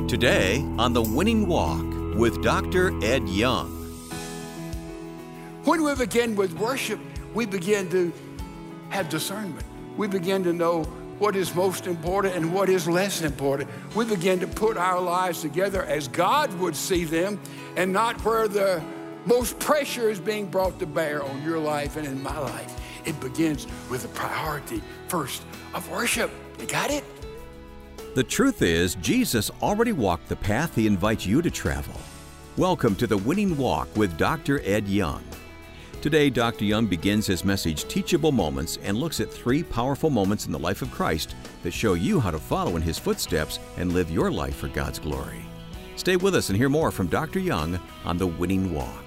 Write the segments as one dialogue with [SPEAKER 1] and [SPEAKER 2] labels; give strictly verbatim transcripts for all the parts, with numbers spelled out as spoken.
[SPEAKER 1] Today on The Winning Walk with Doctor Ed Young.
[SPEAKER 2] When we begin with worship, we begin to have discernment. We begin to know what is most important and what is less important. We begin to put our lives together as God would see them and not where the most pressure is being brought to bear on your life and in my life. It begins with the priority first of worship. You got it?
[SPEAKER 1] The truth is, Jesus already walked the path He invites you to travel. Welcome to The Winning Walk with Doctor Ed Young. Today, Doctor Young begins his message, Teachable Moments, and looks at three powerful moments in the life of Christ that show you how to follow in His footsteps and live your life for God's glory. Stay with us and hear more from Doctor Young on The Winning Walk.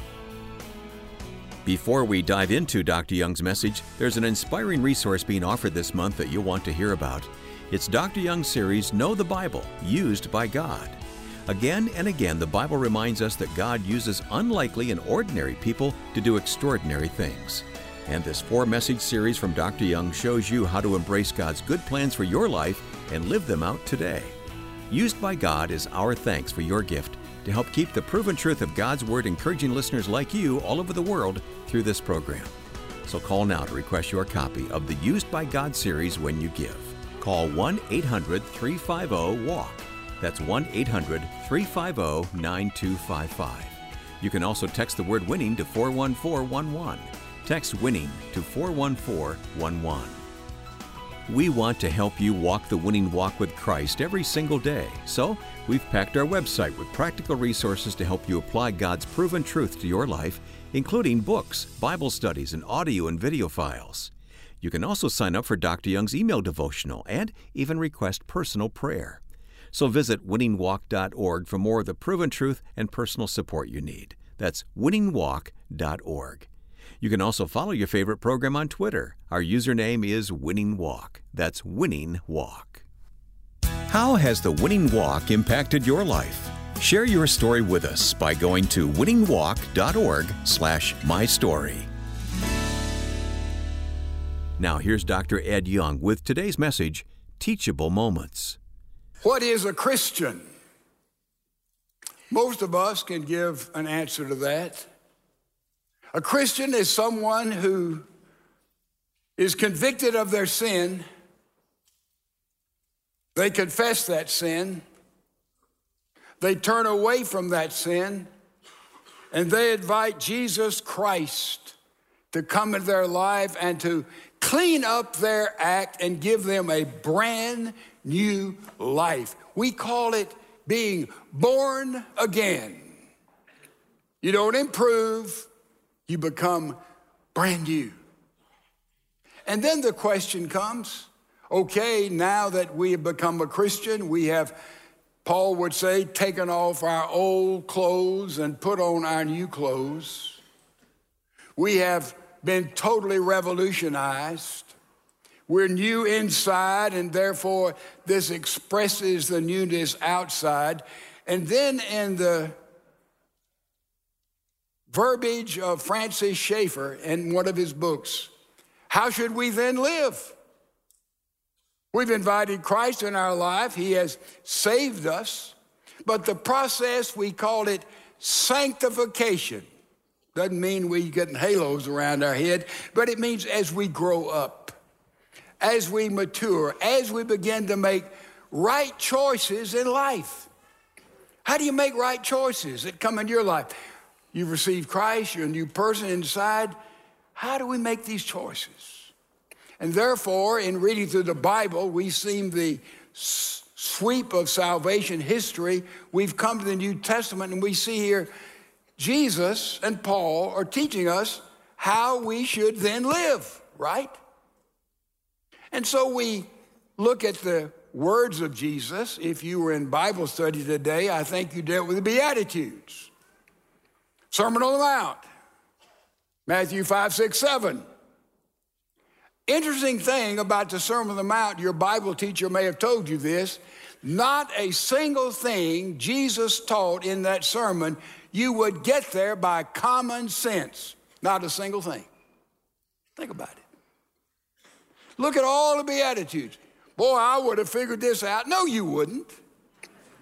[SPEAKER 1] Before we dive into Doctor Young's message, there's an inspiring resource being offered this month that you'll want to hear about. It's Doctor Young's series, Know the Bible, Used by God. Again and again, the Bible reminds us that God uses unlikely and ordinary people to do extraordinary things. And this four-message series from Doctor Young shows you how to embrace God's good plans for your life and live them out today. Used by God is our thanks for your gift to help keep the proven truth of God's Word encouraging listeners like you all over the world through this program. So call now to request your copy of the Used by God series when you give. Call one eight hundred three five zero walk. That's one eight hundred three five zero nine two five five. You can also text the word winning to four one four one one. Text winning to four one four one one. We want to help you walk the winning walk with Christ every single day. So we've packed our website with practical resources to help you apply God's proven truth to your life, including books, Bible studies, and audio and video files. You can also sign up for Doctor Young's email devotional and even request personal prayer. So visit winning walk dot org for more of the proven truth and personal support you need. That's winning walk dot org. You can also follow your favorite program on Twitter. Our username is Winning Walk. That's Winning Walk. How has the Winning Walk impacted your life? Share your story with us by going to winning walk dot org slash my story. Now here's Doctor Ed Young with today's message, Teachable Moments.
[SPEAKER 2] What is a Christian? Most of us can give an answer to that. A Christian is someone who is convicted of their sin. They confess that sin. They turn away from that sin. And they invite Jesus Christ to come into their life and to clean up their act and give them a brand new life. We call it being born again. You don't improve, you become brand new. And then the question comes, okay, now that we have become a Christian, we have, Paul would say, taken off our old clothes and put on our new clothes. We have been totally revolutionized. We're new inside, and therefore this expresses the newness outside. And then in the verbiage of Francis Schaeffer in one of his books, how should we then live? We've invited Christ in our life. He has saved us. But the process, we call it sanctification. Doesn't mean we getting halos around our head, but it means as we grow up, as we mature, as we begin to make right choices in life. How do you make right choices that come in your life? You've received Christ, you're a new person inside. How do we make these choices? And therefore, in reading through the Bible, we see the s- sweep of salvation history. We've come to the New Testament, and we see here Jesus and Paul are teaching us how we should then live, right? And so we look at the words of Jesus. If you were in Bible study today, I think you dealt with the Beatitudes. Sermon on the Mount, Matthew five, six, seven. Interesting thing about the Sermon on the Mount, your Bible teacher may have told you this, not a single thing Jesus taught in that sermon you would get there by common sense. Not a single thing. Think about it. Look at all the Beatitudes. Boy, I would have figured this out. No, you wouldn't.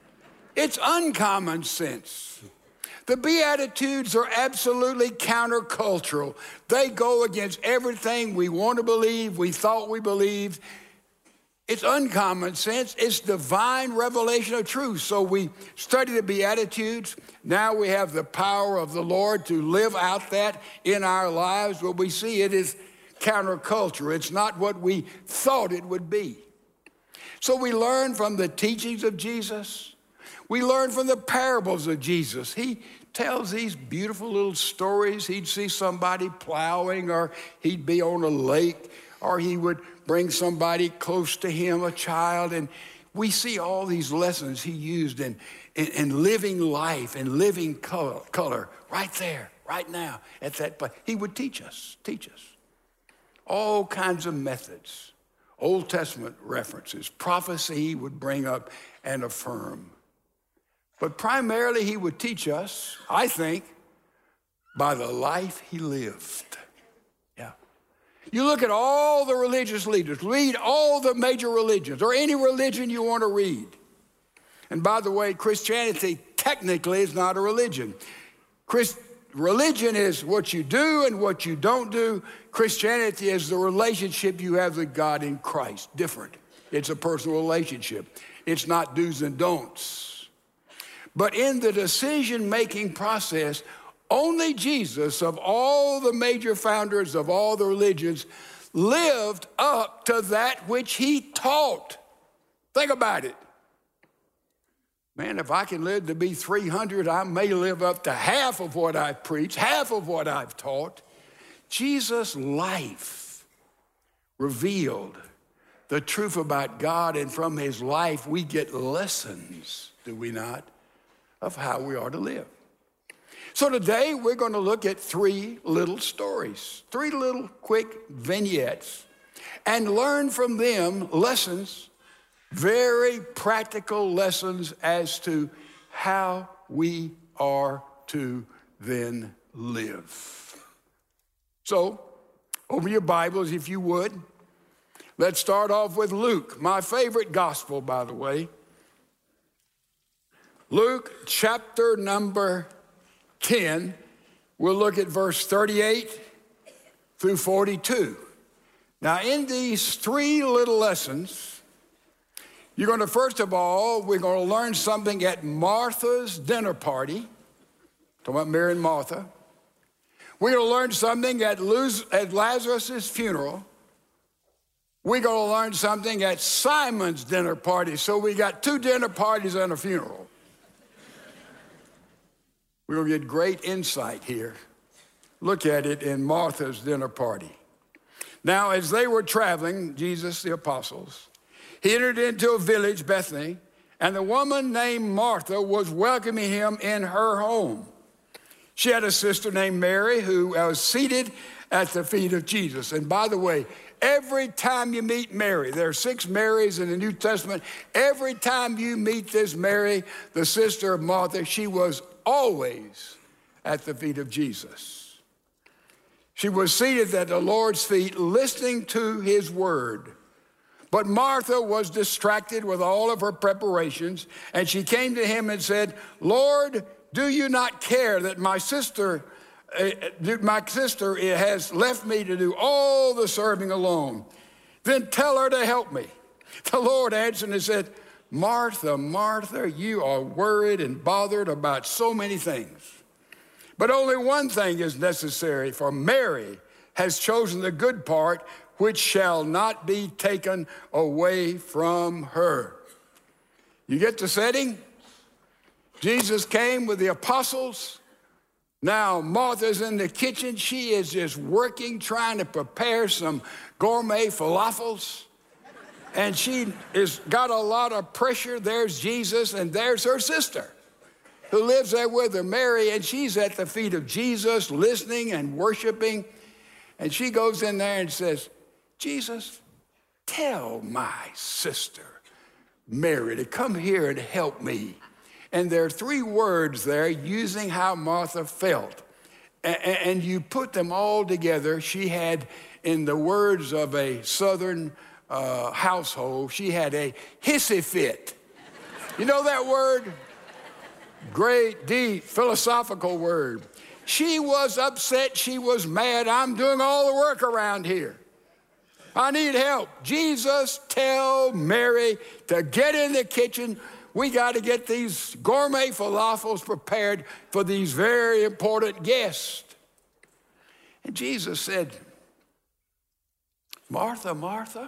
[SPEAKER 2] It's uncommon sense. The Beatitudes are absolutely countercultural. They go against everything we want to believe, we thought we believed. It's uncommon sense. It's divine revelation of truth. So we study the Beatitudes. Now we have the power of the Lord to live out that in our lives. But we see it is counterculture. It's not what we thought it would be. So we learn from the teachings of Jesus. We learn from the parables of Jesus. He tells these beautiful little stories. He'd see somebody plowing, or he'd be on a lake, or he would bring somebody close to him, a child. And we see all these lessons he used in, in, in living life and living color, color right there, right now, at that place. He would teach us, teach us. All kinds of methods, Old Testament references, prophecy he would bring up and affirm. But primarily he would teach us, I think, by the life he lived. Yeah. You look at all the religious leaders, read all the major religions, or any religion you want to read. And by the way, Christianity technically is not a religion. Christ, religion is what you do and what you don't do. Christianity is the relationship you have with God in Christ. Different. It's a personal relationship. It's not do's and don'ts. But in the decision-making process, only Jesus, of all the major founders of all the religions, lived up to that which he taught. Think about it. Man, if I can live to be three hundred, I may live up to half of what I've preached, half of what I've taught. Jesus' life revealed the truth about God, and from his life we get lessons, do we not, of how we are to live. So today we're going to look at three little stories, three little quick vignettes, and learn from them lessons, very practical lessons as to how we are to then live. So, open your Bibles if you would. Let's start off with Luke, my favorite gospel, by the way. Luke chapter number ten, we'll look at verse thirty-eight through forty-two. Now, in these three little lessons, you're going to, first of all, we're going to learn something at Martha's dinner party. Talking about Mary and Martha. We're going to learn something at Lazarus' funeral. We're going to learn something at Simon's dinner party. So we got two dinner parties and a funeral. We're going to get great insight here. Look at it in Martha's dinner party. Now, as they were traveling, Jesus, the apostles, he entered into a village, Bethany, and the woman named Martha was welcoming him in her home. She had a sister named Mary who was seated at the feet of Jesus. And by the way, every time you meet Mary, there are six Marys in the New Testament. Every time you meet this Mary, the sister of Martha, she was always at the feet of Jesus. She was seated at the Lord's feet, listening to his word. But Martha was distracted with all of her preparations, and she came to him and said, Lord, do you not care that my sister, uh, my sister has left me to do all the serving alone? Then tell her to help me. The Lord answered and said, Martha, Martha, you are worried and bothered about so many things. But only one thing is necessary, for Mary has chosen the good part, which shall not be taken away from her. You get the setting? Jesus came with the apostles. Now Martha's in the kitchen. She is just working, trying to prepare some gourmet falafels. And she has got a lot of pressure. There's Jesus, and there's her sister who lives there with her, Mary, and she's at the feet of Jesus listening and worshiping. And she goes in there and says, Jesus, tell my sister, Mary, to come here and help me. And there are three words there using how Martha felt. And you put them all together. She had, in the words of a Southern uh, household, she had a hissy fit. You know that word? Great, deep, philosophical word. She was upset. She was mad. I'm doing all the work around here. I need help. Jesus, tell Mary to get in the kitchen. We got to get these gourmet falafels prepared for these very important guests. And Jesus said, Martha, Martha,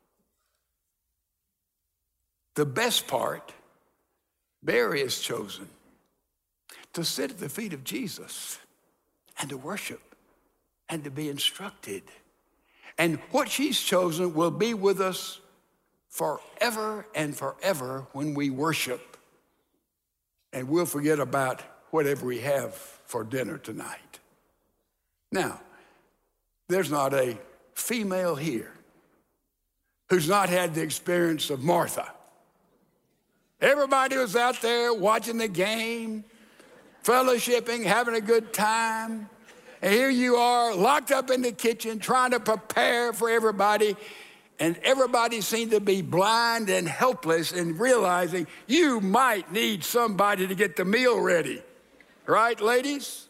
[SPEAKER 2] the best part, Mary has chosen to sit at the feet of Jesus and to worship and to be instructed. And what she's chosen will be with us forever and forever when we worship. And we'll forget about whatever we have for dinner tonight. Now, there's not a female here who's not had the experience of Martha. Everybody was out there watching the game, fellowshipping, having a good time. And here you are, locked up in the kitchen, trying to prepare for everybody. And everybody seemed to be blind and helpless in realizing you might need somebody to get the meal ready. Right, ladies?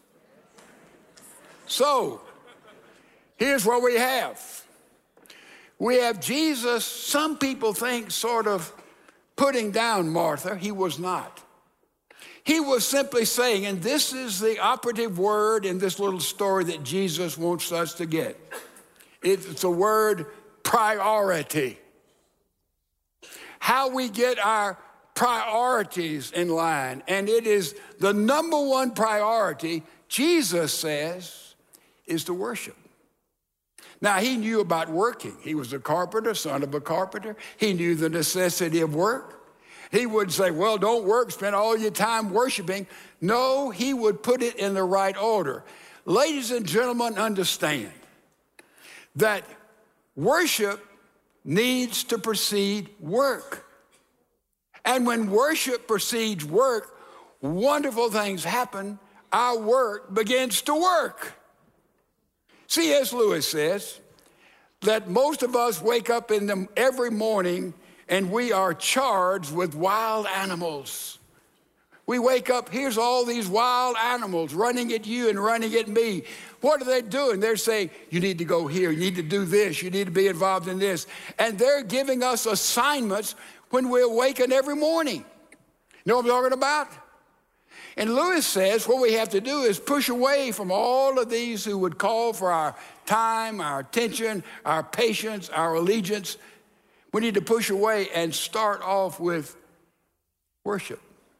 [SPEAKER 2] So, here's what we have. We have Jesus, some people think, sort of putting down Martha. He was not. He was simply saying, and this is the operative word in this little story that Jesus wants us to get. It's a word, priority. How we get our priorities in line. And it is the number one priority, Jesus says, is to worship. Now, he knew about working. He was a carpenter, son of a carpenter. He knew the necessity of work. He would say, well, don't work, spend all your time worshiping. No, he would put it in the right order. Ladies and gentlemen, understand that worship needs to precede work. And when worship precedes work, wonderful things happen. Our work begins to work. C S Lewis says that most of us wake up in the, every morning and we are charged with wild animals. We wake up, here's all these wild animals running at you and running at me. What are they doing? They're saying, you need to go here, you need to do this, you need to be involved in this. And they're giving us assignments when we awaken every morning. You know what I'm talking about? And Lewis says what we have to do is push away from all of these who would call for our time, our attention, our patience, our allegiance. We need to push away and start off with worship.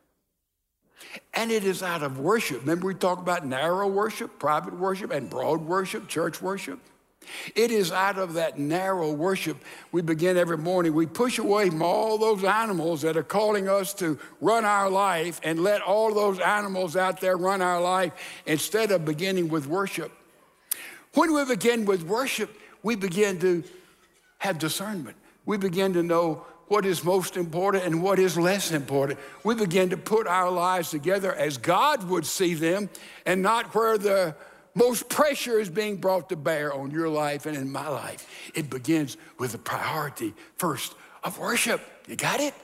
[SPEAKER 2] And it is out of worship. Remember we talked about narrow worship, private worship, and broad worship, church worship? It is out of that narrow worship we begin every morning. We push away from all those animals that are calling us to run our life and let all those animals out there run our life instead of beginning with worship. When we begin with worship, we begin to have discernment. We begin to know what is most important and what is less important. We begin to put our lives together as God would see them and not where the most pressure is being brought to bear on your life and in my life. It begins with the priority first of worship. You got it?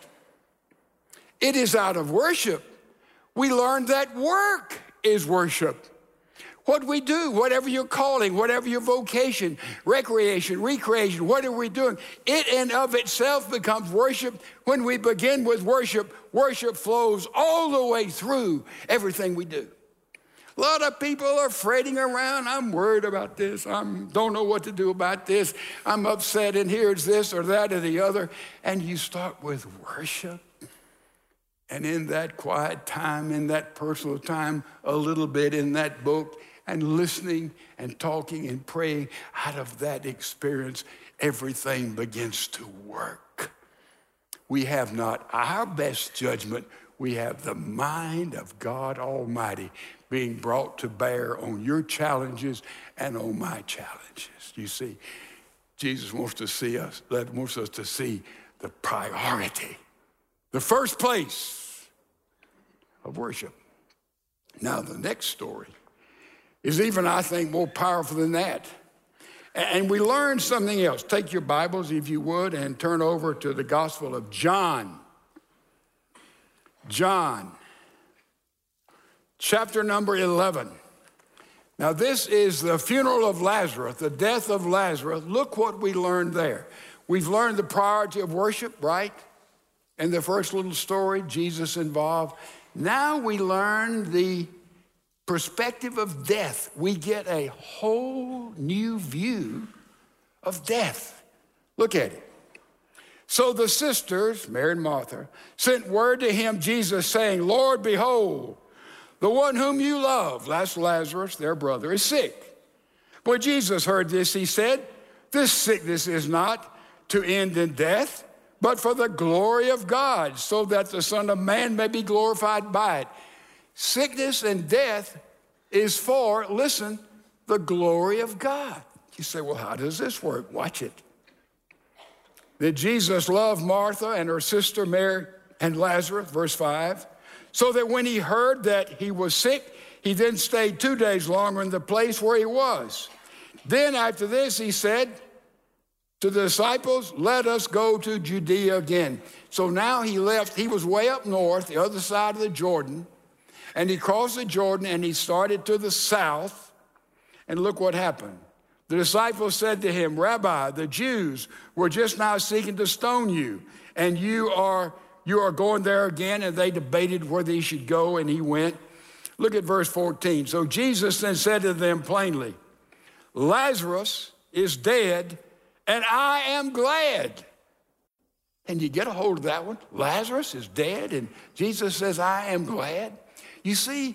[SPEAKER 2] It is out of worship we learn that work is worship. What we do, whatever your calling, whatever your vocation, recreation, recreation, what are we doing? It in of itself becomes worship. When we begin with worship, worship flows all the way through everything we do. A lot of people are fretting around. I'm worried about this. I don't know what to do about this. I'm upset, and here's this or that or the other. And you start with worship. And in that quiet time, in that personal time, a little bit in that book, and listening and talking and praying, out of that experience, everything begins to work. We have not our best judgment. We have the mind of God Almighty being brought to bear on your challenges and on my challenges. You see, Jesus wants to see us, wants us to see the priority, the first place of worship. Now, the next story is even, I think, more powerful than that. And we learn something else. Take your Bibles, if you would, and turn over to the Gospel of John. John. chapter number eleven. Now, this is the funeral of Lazarus, the death of Lazarus. Look what we learned there. We've learned the priority of worship, right? In the first little story, Jesus involved. Now we learn the perspective of death. We get a whole new view of death. Look at it. So the sisters, Mary and Martha, sent word to him, Jesus, saying, Lord, behold, the one whom you love, that's Lazarus, their brother, is sick. When Jesus heard this, he said, this sickness is not to end in death, but for the glory of God, so that the Son of Man may be glorified by it. Sickness and death is for, listen, the glory of God. You say, well, how does this work? Watch it. That Jesus loved Martha and her sister Mary and Lazarus, verse five, so that when he heard that he was sick, he then stayed two days longer in the place where he was. Then after this, he said to the disciples, let us go to Judea again. So now he left, he was way up north, the other side of the Jordan, and he crossed the Jordan and he started to the south, and look what happened. The disciples said to him, Rabbi, the Jews were just now seeking to stone you, and you are you are going there again. And they debated whether he should go, and he went. Look at verse fourteen. So Jesus then said to them plainly, Lazarus is dead, and I am glad. Can you get a hold of that one? Lazarus is dead, and Jesus says, I am glad. You see,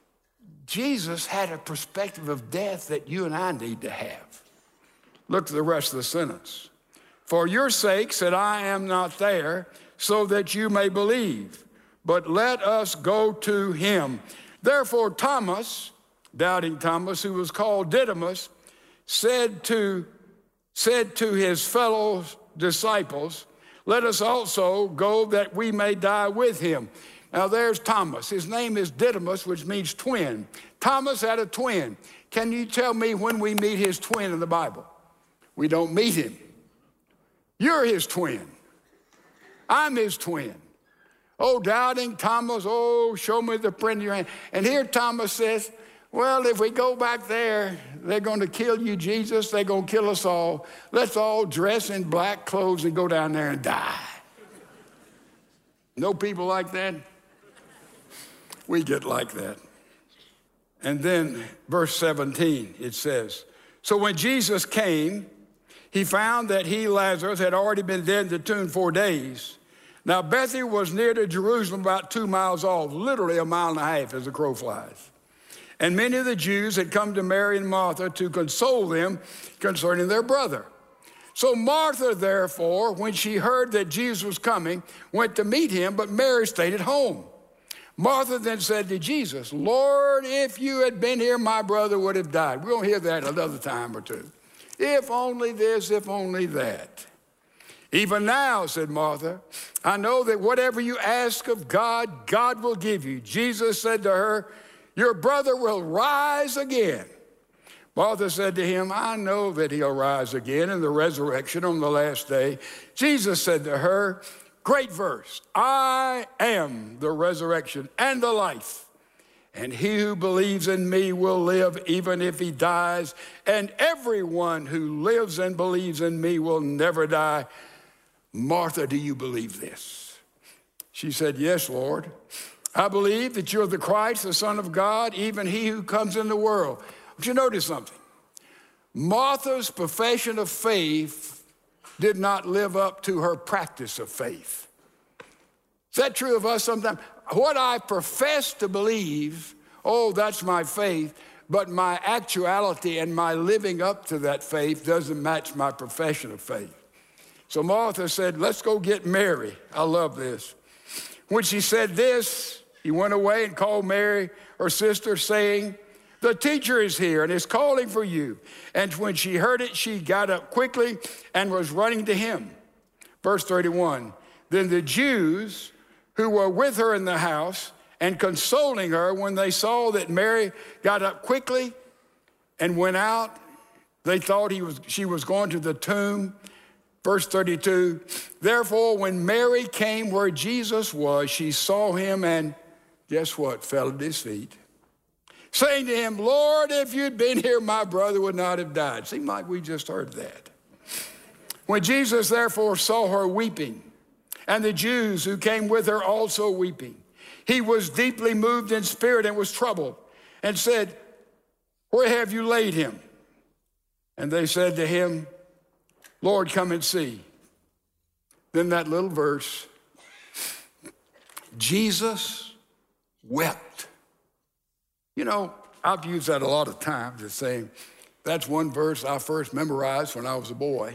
[SPEAKER 2] Jesus had a perspective of death that you and I need to have. Look at the rest of the sentence. For your sake said, I am not there, so that you may believe. But let us go to him. Therefore Thomas, doubting Thomas, who was called Didymus, said to, said to his fellow disciples, let us also go that we may die with him. Now there's Thomas. His name is Didymus, which means twin. Thomas had a twin. Can you tell me when we meet his twin in the Bible? We don't meet him. You're his twin. I'm his twin. Oh, doubting Thomas, oh, show me the print of your hand. And here Thomas says, well, if we go back there, they're going to kill you, Jesus. They're going to kill us all. Let's all dress in black clothes and go down there and die. No people like that? We get like that. And then verse seventeen, it says, so when Jesus came, he found that he, Lazarus, had already been dead in the tomb four days. Now Bethany was near to Jerusalem, about two miles off, literally a mile and a half as the crow flies. And many of the Jews had come to Mary and Martha to console them concerning their brother. So Martha, therefore, when she heard that Jesus was coming, went to meet him, but Mary stayed at home. Martha then said to Jesus, Lord, if you had been here, my brother would have died. We're going to hear that another time or two. If only this, if only that. Even now, said Martha, I know that whatever you ask of God, God will give you. Jesus said to her, your brother will rise again. Martha said to him, I know that he'll rise again in the resurrection on the last day. Jesus said to her, great verse, I am the resurrection and the life. And he who believes in me will live even if he dies. And everyone who lives and believes in me will never die. Martha, do you believe this? She said, yes, Lord. I believe that you're the Christ, the Son of God, even he who comes in the world. But you notice something. Martha's profession of faith did not live up to her practice of faith. Is that true of us sometimes? What I profess to believe, oh, that's my faith, but my actuality and my living up to that faith doesn't match my profession of faith. So Martha said, let's go get Mary. I love this. When she said this, he went away and called Mary, her sister, saying, the teacher is here and is calling for you. And when she heard it, she got up quickly and was running to him. Verse thirty-one, then the Jews who were with her in the house and consoling her, when they saw that Mary got up quickly and went out, they thought he was, she was going to the tomb. Verse thirty-two, therefore, when Mary came where Jesus was, she saw him and guess what? Fell at his feet. saying to him, Lord, if you'd been here, my brother would not have died. Seemed like we just heard that. When Jesus therefore saw her weeping, and the Jews who came with her also weeping, he was deeply moved in spirit and was troubled, and said, where have you laid him? And they said to him, Lord, come and see. Then that little verse, Jesus wept. You know, I've used that a lot of times as saying, that's one verse I first memorized when I was a boy.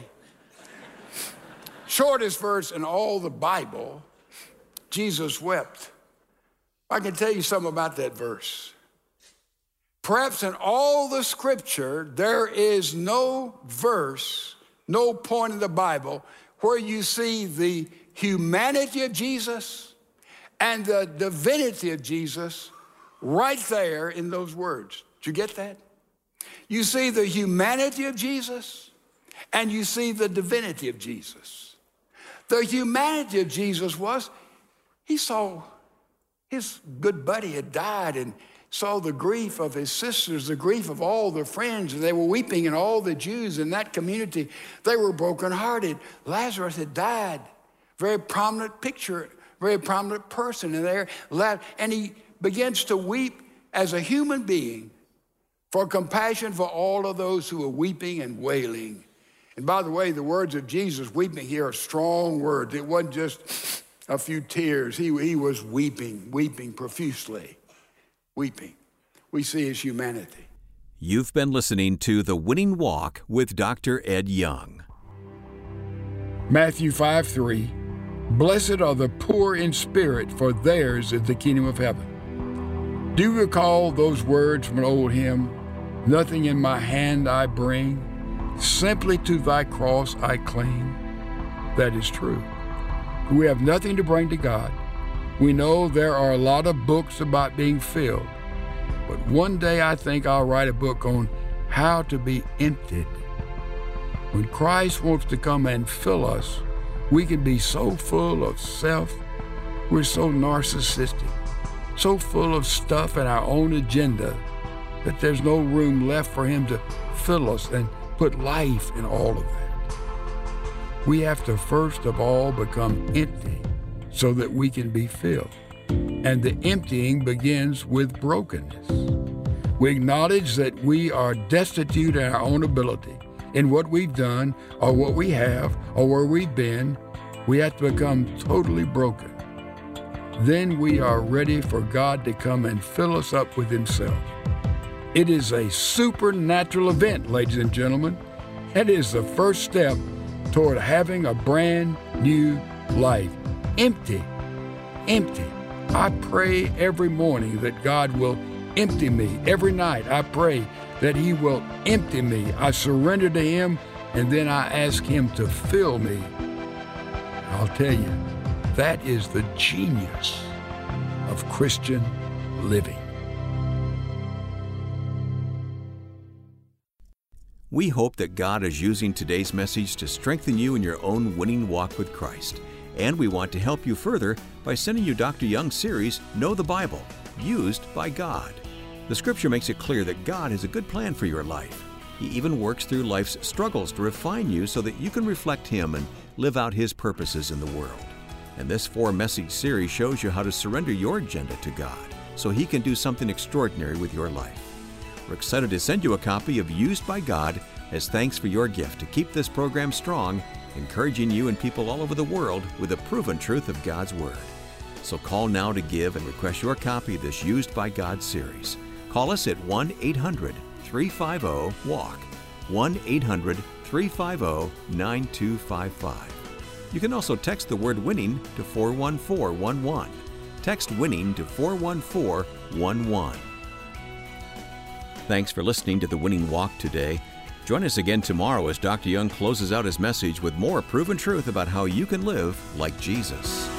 [SPEAKER 2] Shortest verse in all the Bible, Jesus wept. I can tell you something about that verse. Perhaps in all the scripture, there is no verse, no point in the Bible where you see the humanity of Jesus and the divinity of Jesus right there in those words. Did you get that? You see the humanity of Jesus and you see the divinity of Jesus. The humanity of Jesus was, he saw his good buddy had died and saw the grief of his sisters, the grief of all their friends, and they were weeping, and all the Jews in that community, they were brokenhearted. Lazarus had died. Very prominent picture, very prominent person in there. And he begins to weep as a human being for compassion for all of those who are weeping and wailing. And by the way, the words of Jesus weeping here are strong words. It wasn't just a few tears. He, he was weeping, weeping profusely. Weeping. We see his humanity.
[SPEAKER 1] You've been listening to The Winning Walk with Doctor Ed Young.
[SPEAKER 2] Matthew five three, blessed are the poor in spirit, for theirs is the kingdom of heaven. Do you recall those words from an old hymn? Nothing in my hand I bring, simply to thy cross I cling. That is true. We have nothing to bring to God. We know there are a lot of books about being filled, but one day I think I'll write a book on how to be emptied. When Christ wants to come and fill us, we can be so full of self, we're so narcissistic, so full of stuff and our own agenda that there's no room left for him to fill us and put life in all of that. We have to first of all become empty so that we can be filled. And the emptying begins with brokenness. We acknowledge that we are destitute in our own ability, in what we've done, or what we have, or where we've been. We have to become totally broken. Then we are ready for God to come and fill us up with himself. It is a supernatural event, ladies and gentlemen. It is the first step toward having a brand new life. Empty, empty. I pray every morning that God will empty me. Every night I pray that he will empty me. I surrender to him, and then I ask him to fill me. I'll tell you, that is the genius of Christian living.
[SPEAKER 1] We hope that God is using today's message to strengthen you in your own winning walk with Christ. And we want to help you further by sending you Doctor Young's series, Know the Bible, Used by God. The scripture makes it clear that God has a good plan for your life. He even works through life's struggles to refine you so that you can reflect him and live out his purposes in the world. And this four-message series shows you how to surrender your agenda to God so he can do something extraordinary with your life. We're excited to send you a copy of Used by God as thanks for your gift to keep this program strong, encouraging you and people all over the world with the proven truth of God's Word. So call now to give and request your copy of this Used by God series. Call us at one eight hundred, three five zero, W A L K, one eight hundred, three five zero, nine two five five. You can also text the word WINNING to four one four one one. Text WINNING to four one four one one. Thanks for listening to The Winning Walk today. Join us again tomorrow as Doctor Young closes out his message with more proven truth about how you can live like Jesus.